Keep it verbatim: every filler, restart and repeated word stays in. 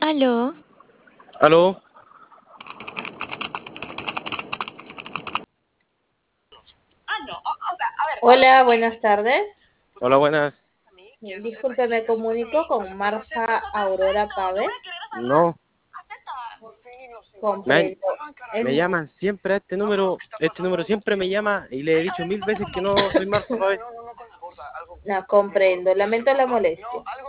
Aló, Aló, Hola, buenas tardes. hola, buenas. Disculpe, me comunico con Marfa Aurora Pave. No, me, Comprendo. me En- llaman siempre a este número, este número siempre me llama y le he dicho mil veces que no soy Marfa Pavés. no comprendo. Lamento la molestia.